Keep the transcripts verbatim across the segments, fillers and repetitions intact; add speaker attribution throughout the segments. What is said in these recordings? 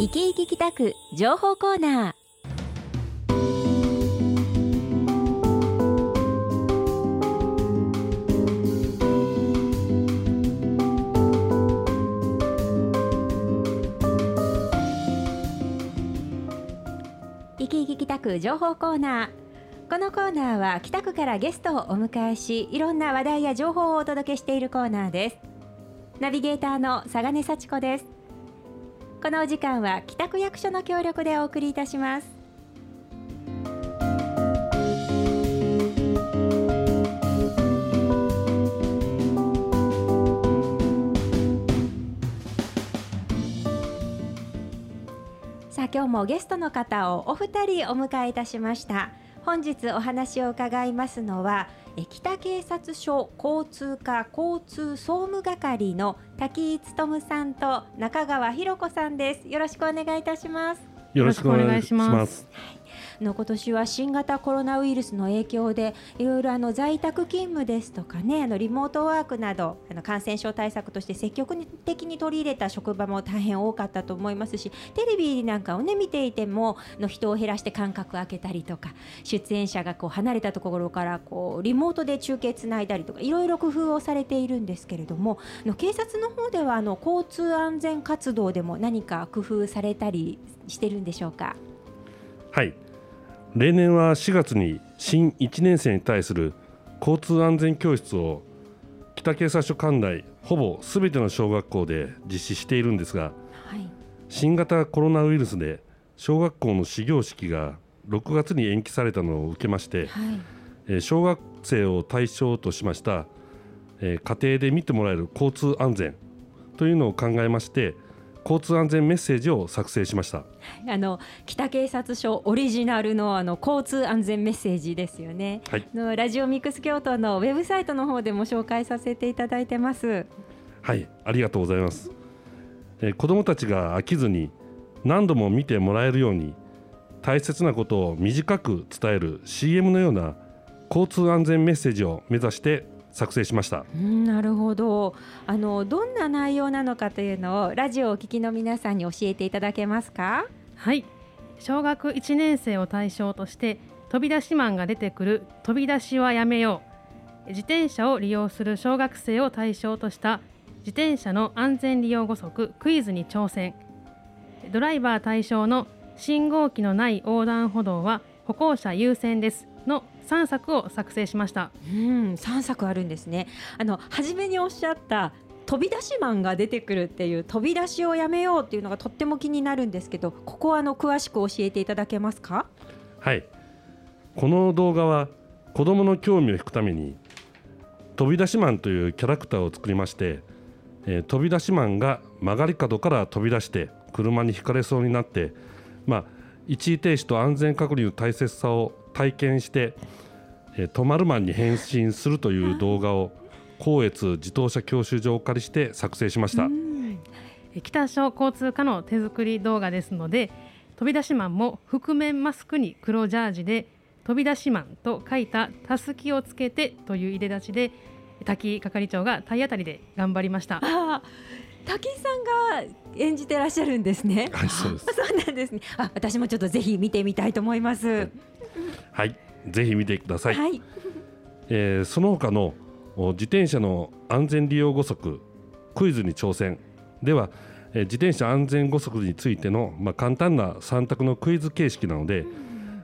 Speaker 1: 生き生き北区情報コーナー。生き生き北区情報コーナー。このコーナーは北区からゲストをお迎えし、いろんな話題や情報をお届けしているコーナーです。ナビゲーターの佐賀根幸子です。このお時間は北区役所の協力でお送りいたします。さあ、今日もゲストの方をお二人お迎えいたしました。本日お話を伺いますのは、北警察署交通課交通総務係の滝井勉さんと中川博子さんです。よろしくお願いいたします。
Speaker 2: よろしくお願いします。
Speaker 1: の今年は新型コロナウイルスの影響でいろいろあの在宅勤務ですとかね、あのリモートワークなどあの感染症対策として積極的に取り入れた職場も大変多かったと思いますし、テレビなんかをね見ていてもの人を減らして間隔を空けたりとか、出演者がこう離れたところからこうリモートで中継つないだりとか、いろいろ工夫をされているんですけれども、の警察の方ではあの交通安全活動でも何か工夫されたりしてるんでしょうか。
Speaker 2: はい、例年はしがつに新いちねん生に対する交通安全教室を北警察署管内ほぼすべての小学校で実施しているんですが、はい、新型コロナウイルスで小学校の始業式がろくがつに延期されたのを受けまして、はい、えー、小学生を対象としました、えー、家庭で見てもらえる交通安全というのを考えまして、交通安全メッセージを作成しました。
Speaker 1: あの北警察署オリジナル の, あの交通安全メッセージですよね、はい、のラジオミックス京都のウェブサイトの方でも紹介させていただいてます。
Speaker 2: はい、ありがとうございます。えー、子どもたちが飽きずに何度も見てもらえるように大切なことを短く伝える シーエム のような交通安全メッセージを目指して作成しました。
Speaker 1: うん、なるほど。あのどんな内容なのかというのをラジオをお聞きの皆さんに教えていただけますか。
Speaker 3: はい、小学いちねん生を対象として飛び出しマンが出てくる飛び出しはやめよう、自転車を利用する小学生を対象とした自転車の安全利用誤則クイズに挑戦、ドライバー対象の信号機のない横断歩道は歩行者優先ですのさんさくを作成しました。
Speaker 1: うん、さんさくあるんですね。あの初めにおっしゃった飛び出しマンが出てくるっていう飛び出しをやめようっていうのがとっても気になるんですけど、ここはあの詳しく教えていただけますか。
Speaker 2: はい、この動画は子どもの興味を引くために飛び出しマンというキャラクターを作りまして、えー、飛び出しマンが曲がり角から飛び出して車にひかれそうになって、まあ、一時停止と安全確認の大切さを体験して、えー、止まるマンに変身するという動画を光悦自動車教習所をお借りして作成しました。
Speaker 3: 北署交通課の手作り動画ですので、飛び出しマンも覆面マスクに黒ジャージで飛び出しマンと書いたたすきをつけてという入れ立ちで、滝係長が体当たりで頑張りました。
Speaker 1: あ、滝井さんが演じてらっしゃるんですね。
Speaker 2: はい、そうです。
Speaker 1: そうなんですね。あ、私もちょっとぜひ見てみたいと思います。
Speaker 2: はい、ぜひ見てください。
Speaker 1: はい、
Speaker 2: えー、その他の自転車の安全利用誤則クイズに挑戦では、えー、自転車安全誤則についての、まあ、簡単なさん択のクイズ形式なので、うん、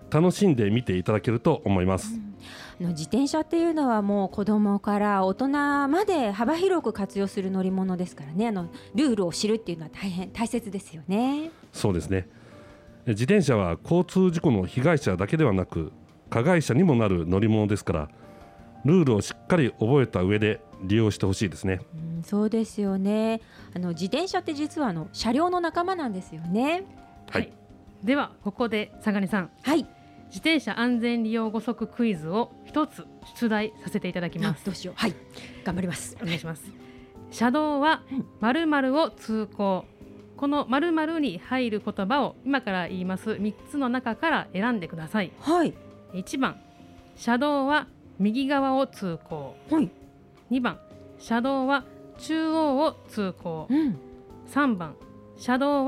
Speaker 2: 楽しんで見ていただけると思います。
Speaker 1: うん、自転車っていうのはもう子どもから大人まで幅広く活用する乗り物ですからね。あのルールを知るっていうのは大変大切ですよね。
Speaker 2: そうですね。自転車は交通事故の被害者だけではなく加害者にもなる乗り物ですから、ルールをしっかり覚えた上で利用してほしいですね。
Speaker 1: うん、そうですよね。あの自転車って実はあの車両の仲間なんですよね。
Speaker 2: はい、はい、
Speaker 3: ではここで相良さん、
Speaker 1: はい、
Speaker 3: 自転車安全利用誤則クイズを一つ出題させていただきます。
Speaker 1: どうしよう。はい、頑張ります。
Speaker 3: お願いします。車道は〇〇を通行、この〇〇に入る言葉を今から言いますみっつの中から選んでください。
Speaker 1: はい、
Speaker 3: いちばん、車道は右側を通行、
Speaker 1: はい、
Speaker 3: にばん、車道は中央を通行、うん、さんばん、車道は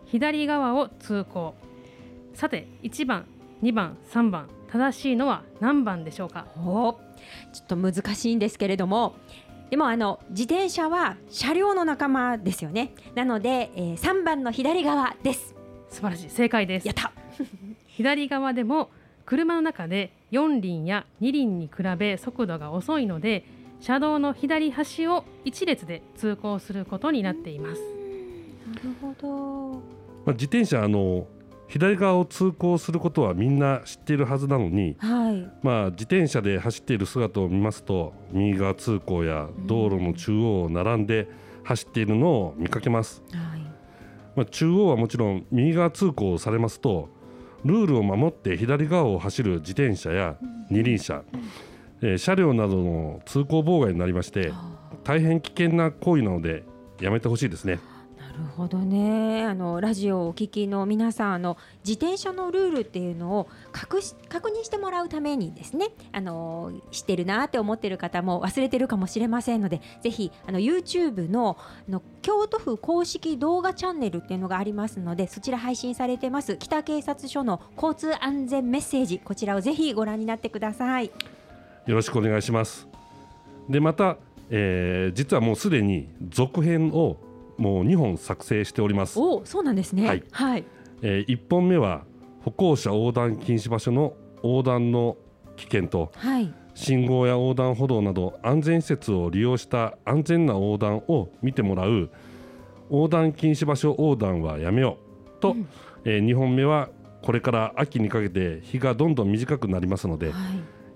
Speaker 3: 左側を通行。さていちばんにばんさんばん正しいのは何番でしょうか。
Speaker 1: おちょっと難しいんですけれども、でもあの自転車は車両の仲間ですよね。なので、えー、さんばんの左側です。
Speaker 3: 素晴らしい、正解です。
Speaker 1: やった
Speaker 3: 左側でも車の中でよん輪やに輪に比べ速度が遅いので、車道の左端を一列で通行することになっています。
Speaker 1: なるほど。
Speaker 2: まあ、自転車あの左側を通行することはみんな知っているはずなのに、
Speaker 1: はい
Speaker 2: まあ、自転車で走っている姿を見ますと右側通行や道路の中央を並んで走っているのを見かけます、
Speaker 1: はい
Speaker 2: まあ、中央はもちろん右側通行をされますとルールを守って左側を走る自転車や二輪車、えー、車両などの通行妨害になりまして大変危険な行為なのでやめてほしいですね。
Speaker 1: なるほどね。あのラジオをお聞きの皆さん、あの自転車のルールっていうのを確し確認してもらうためにですね、あの知ってるなって思ってる方も忘れてるかもしれませんので、ぜひあの YouTube の、あの京都府公式動画チャンネルっていうのがありますので、そちら配信されてます北警察署の交通安全メッセージ、こちらをぜひご覧になってください。
Speaker 2: よろしくお願いします。でまた、えー、実はもうすでに続編をもうにほん作成しております。
Speaker 1: お、そうなんですね。
Speaker 2: はい、
Speaker 1: はい
Speaker 2: えー、いっぽんめは歩行者横断禁止場所の横断の危険と、
Speaker 1: はい、
Speaker 2: 信号や横断歩道など安全施設を利用した安全な横断を見てもらう横断禁止場所横断はやめようと、うんえー、にほんめはこれから秋にかけて日がどんどん短くなりますので、はい、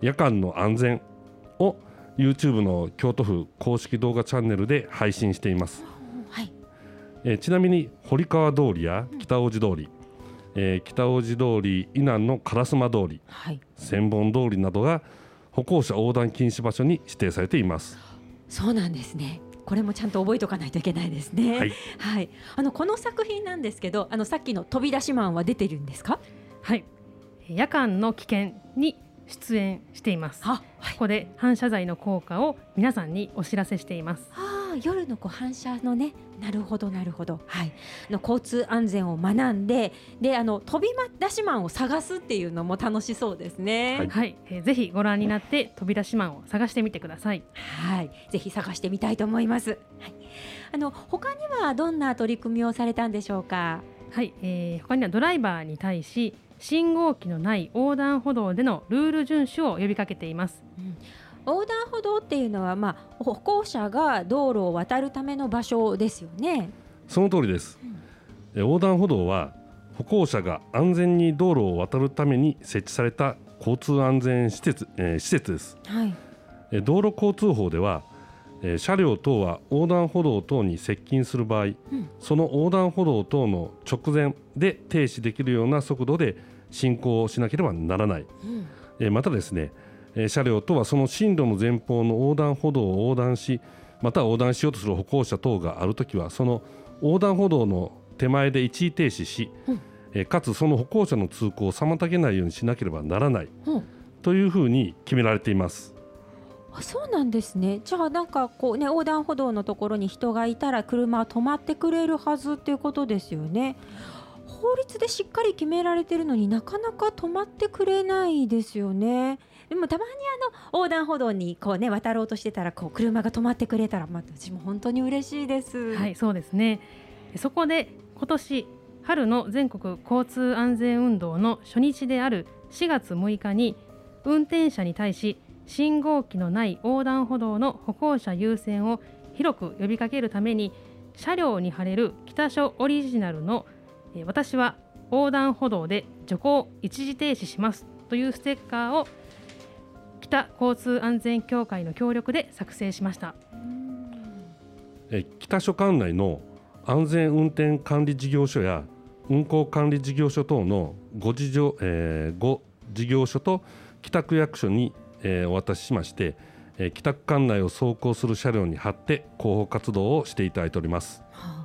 Speaker 2: 夜間の安全を YouTube の京都府公式動画チャンネルで配信しています。
Speaker 1: はい
Speaker 2: えー、ちなみに堀川通りや北大路通り、えー、北大路通り以南の烏丸通り、はい、千本通りなどが歩行者横断禁止場所に指定されています。
Speaker 1: そうなんですね。これもちゃんと覚えておかないといけないですね。はい、はい、あのこの作品なんですけど、あのさっきの飛び出しマンは出てるんですか。
Speaker 3: はい、夜間の危険に出演しています。
Speaker 1: はい、
Speaker 3: ここで反射材の効果を皆さんにお知らせしています。
Speaker 1: はあ、夜のこう反射のね、なるほどなるほど、はい、の交通安全を学んで、であの飛び出しマンを探すっていうのも楽しそうですね。
Speaker 3: はい、はい、えー、ぜひご覧になって飛び出しマンを探してみてください。
Speaker 1: はい、ぜひ探してみたいと思います。はい、あの他にはどんな取り組みをされたんでしょうか。
Speaker 3: はい、えー、他にはドライバーに対し信号機のない横断歩道でのルール遵守を呼びかけています。
Speaker 1: うん、横断歩道っていうのは、まあ、歩行者が道路を渡るための場所ですよね。
Speaker 2: その通りです。うん、横断歩道は歩行者が安全に道路を渡るために設置された交通安全施設、えー、施設です。
Speaker 1: はい、
Speaker 2: え道路交通法では、えー、車両等は横断歩道等に接近する場合、うん、その横断歩道等の直前で停止できるような速度で進行しなければならない。うん、えー、またですね、えー、車両とはその進路の前方の横断歩道を横断し、また横断しようとする歩行者等があるときはその横断歩道の手前で一時停止し、うん、えー、かつその歩行者の通行を妨げないようにしなければならない、うん、というふうに決められています。
Speaker 1: あ、そうなんですね。じゃあなんかこうね、横断歩道のところに人がいたら車は止まってくれるはずっていうことですよね。法律でしっかり決められてるのになかなか止まってくれないですよね。でもたまにあの横断歩道にこう、ね、渡ろうとしてたらこう車が止まってくれたら、まあ、私も本当に嬉しいです。
Speaker 3: はい、そうですね。そこで今年春の全国交通安全運動の初日であるしがつむいかに運転者に対し信号機のない横断歩道の歩行者優先を広く呼びかけるために、車両に貼れる北署オリジナルの私は横断歩道で徐行一時停止しますというステッカーを北交通安全協会の協力で作成しました。
Speaker 2: え北署管内の安全運転管理事業所や運行管理事業所等のご事業、えー、ご事業所と北区役所に、えー、お渡ししまして、えー、北区管内を走行する車両に貼って広報活動をしていただいております。
Speaker 1: はあ、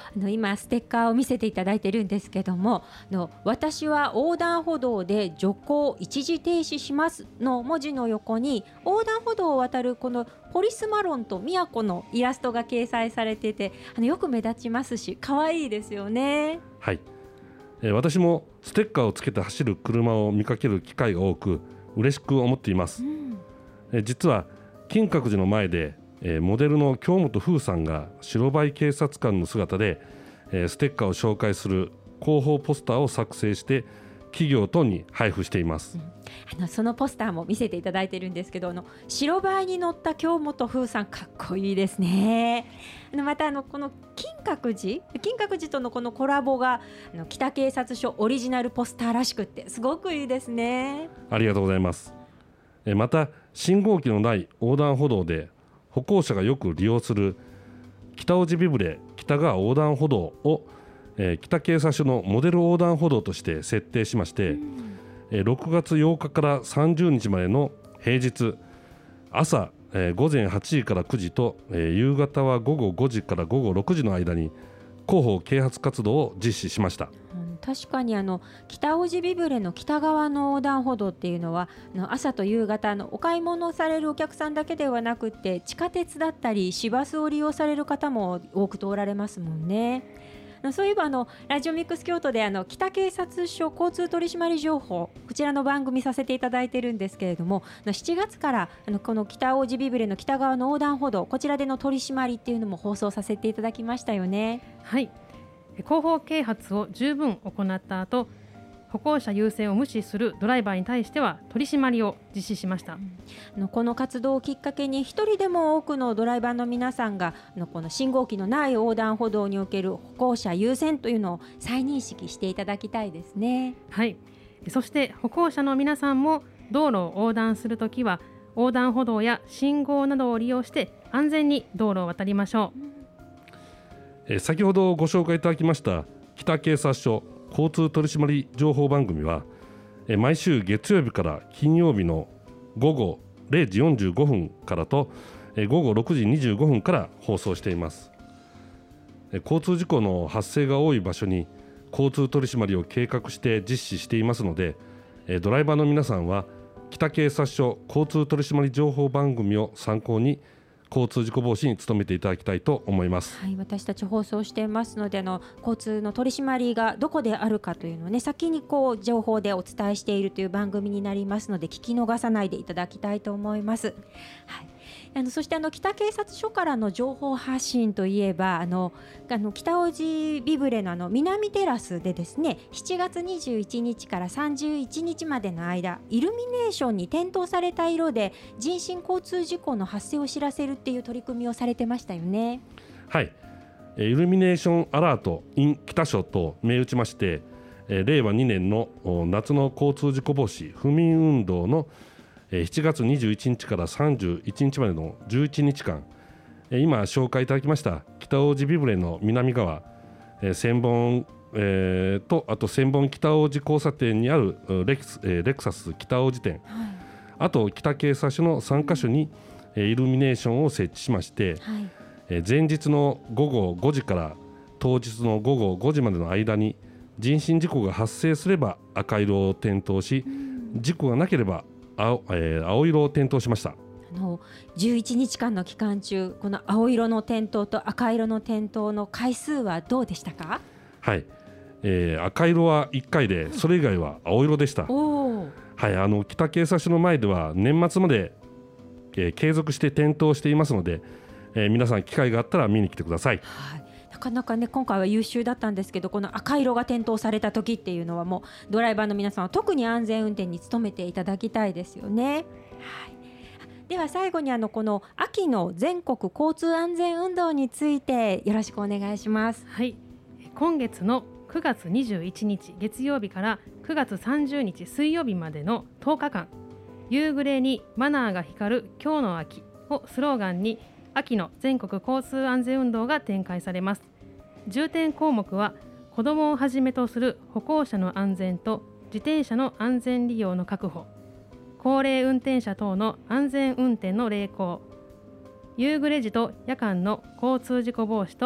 Speaker 1: あの今ステッカーを見せていただいているんですけども、あの私は横断歩道で徐行一時停止しますの文字の横に横断歩道を渡るこのポリスマロンと宮古のイラストが掲載されてて、あのよく目立ちますし可愛いですよね。
Speaker 2: はい、えー、私もステッカーをつけて走る車を見かける機会が多く嬉しく思っています、うん、えー、実は金閣寺の前で、えー、モデルの京本風さんが白バイ警察官の姿で、えー、ステッカーを紹介する広報ポスターを作成して企業等に配布しています、うん、
Speaker 1: あのそのポスターも見せていただいてるんですけど、あの白バイに乗った京本風さんかっこいいですね。あのまたあのこの金閣寺金閣寺とのこのコラボがあの北警察署オリジナルポスターらしくってすごくいいですね。
Speaker 2: ありがとうございます。えまた信号機のない横断歩道で歩行者がよく利用する北大路ビブレ北側横断歩道を、えー、北警察署のモデル横断歩道として設定しまして、うん、えー、ろくがつようかからさんじゅうにちまでの平日朝、えー、ごぜんはちじからくじと、えー、夕方はごごごじからごごろくじの間に広報啓発活動を実施しました。
Speaker 1: うん、確かにあの北大路ビブレの北側の横断歩道っていうのはあの朝と夕方のお買い物をされるお客さんだけではなくて地下鉄だったり市バスを利用される方も多く通られますもんね。そういえばあのラジオミックス京都であの北警察署交通取締情報こちらの番組させていただいているんですけれども、しちがつからあのこの北大路ビブレの北側の横断歩道こちらでの取り締まりっていうのも放送させていただきましたよね。
Speaker 3: はい、広報啓発を十分行った後、歩行者優先を無視するドライバーに対しては取り締まりを実施しました、
Speaker 1: うん、この活動をきっかけに一人でも多くのドライバーの皆さんがこの信号機のない横断歩道における歩行者優先というのを再認識していただきたいですね。
Speaker 3: はい、そして歩行者の皆さんも道路を横断するときは横断歩道や信号などを利用して安全に道路を渡りましょ
Speaker 2: う。え先ほどご紹介いただきました北警察署交通取締り情報番組はえ毎週月曜日から金曜日のごごれいじよんじゅうごふんからとえごごろくじにじゅうごふんから放送しています。え交通事故の発生が多い場所に交通取締りを計画して実施していますので、えドライバーの皆さんは北警察署交通取締り情報番組を参考に交通事故防止に努めていただきたいと思います。
Speaker 1: はい、私たち放送していますのであの交通の取り締まりがどこであるかというのを、ね、先にこう情報でお伝えしているという番組になりますので聞き逃さないでいただきたいと思います。はい、あのそしてあの北警察署からの情報発信といえばあのあの北大路ビブレ の, あの南テラスでですねしちがつにじゅういちにちからさんじゅういちにちまでの間イルミネーションに点灯された色で人身交通事故の発生を知らせるっていう取り組みをされてましたよね。
Speaker 2: はい、イルミネーションアラート in 北署と銘打ちましてれいわにねんの夏の交通事故防止不眠運動のしちがつにじゅういちにちからさんじゅういちにちまでのじゅういちにちかん今紹介いただきました北大路ビブレの南側千本、えー、とあと千本北大路交差点にあるレクス、レクサス北大路店、はい、あと北警察署のさんかしょにイルミネーションを設置しまして、はい、前日のごごごじから当日のごごごじまでの間に人身事故が発生すれば赤色を点灯し、うん、事故がなければ 青,、えー、青色を点灯しました。
Speaker 1: あのじゅういちにちかんの期間中この青色の点灯と赤色の点灯の回数はどうでしたか？
Speaker 2: はい、えー、赤色はいっかいでそれ以外は青色でした。お、はい、あの北警察署の前では年末まで、えー、継続して点灯していますので、えー、皆さん機会があったら見に来てください。
Speaker 1: はい、なかなかね今回は優秀だったんですけどこの赤色が点灯された時っていうのはもうドライバーの皆さんは特に安全運転に努めていただきたいですよね。はい、では最後にあのこの秋の全国交通安全運動についてよろしくお願いします。
Speaker 3: はい、今月のくがつにじゅういちにち月曜日からくがつさんじゅうにち水曜日までのとおかかん夕暮れにマナーが光る今日の秋をスローガンに秋の全国交通安全運動が展開されます。重点項目は子どもをはじめとする歩行者の安全と自転車の安全利用の確保、高齢運転者等の安全運転の励行、夕暮れ時と夜間の交通事故防止と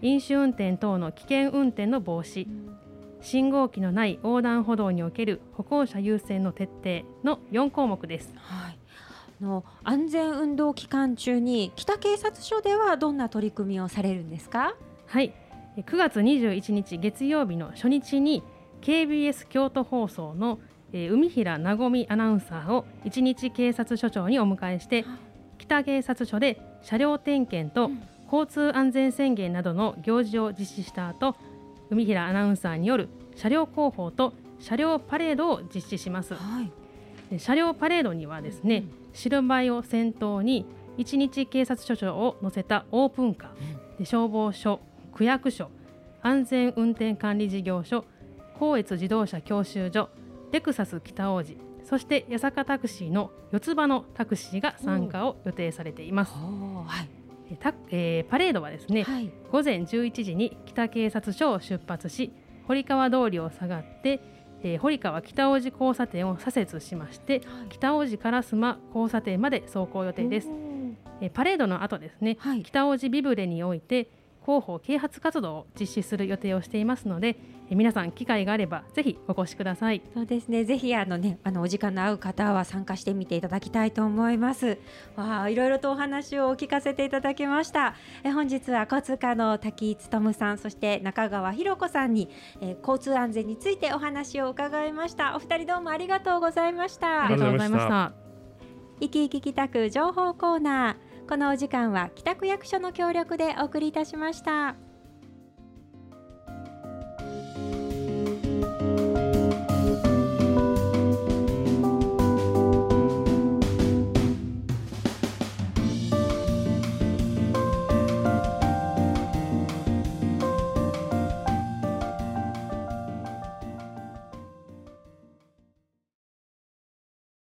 Speaker 3: 飲酒運転等の危険運転の防止、信号機のない横断歩道における歩行者優先の徹底のよん項目です。
Speaker 1: はい、あの安全運動期間中に北警察署ではどんな取り組みをされるんですか？
Speaker 3: はい、くがつにじゅういちにち月曜日の初日に ケービーエス 京都放送の海平なごみアナウンサーを一日警察署長にお迎えして、北警察署で車両点検と交通安全宣言などの行事を実施した後、海平アナウンサーによる車両広報と車両パレードを実施します。はい、車両パレードにはですね、うん、白バイを先頭に一日警察署長を乗せたオープンカー、うん、で消防署、区役所、安全運転管理事業所、光越自動車教習所、レクサス北大路、そして八坂タクシーの四つ葉のタクシーが参加を予定されています。はい、たえー、パレードはですね、はい、午前じゅういちじに北警察署を出発し、堀川通りを下がって、えー、堀川北大路交差点を左折しまして、はい、北大路烏丸交差点まで走行予定です。えー、パレードの後ですね、はい、北大路ビブレにおいて広報啓発活動を実施する予定をしていますので、え皆さん機会があればぜひお越しください。
Speaker 1: そうですね、ぜひあの、ね、あのお時間の合う方は参加してみていただきたいと思います。わあ、いろいろとお話を聞かせていただきました。え本日は交通課の滝井勉さん、そして中川博子さんに、え交通安全についてお話を伺いました。お二人どうもありがとうございました。
Speaker 3: ありがとうございました。
Speaker 1: 生き生き北区情報コーナー、このお時間は北区役所の協力でお送りいたしました。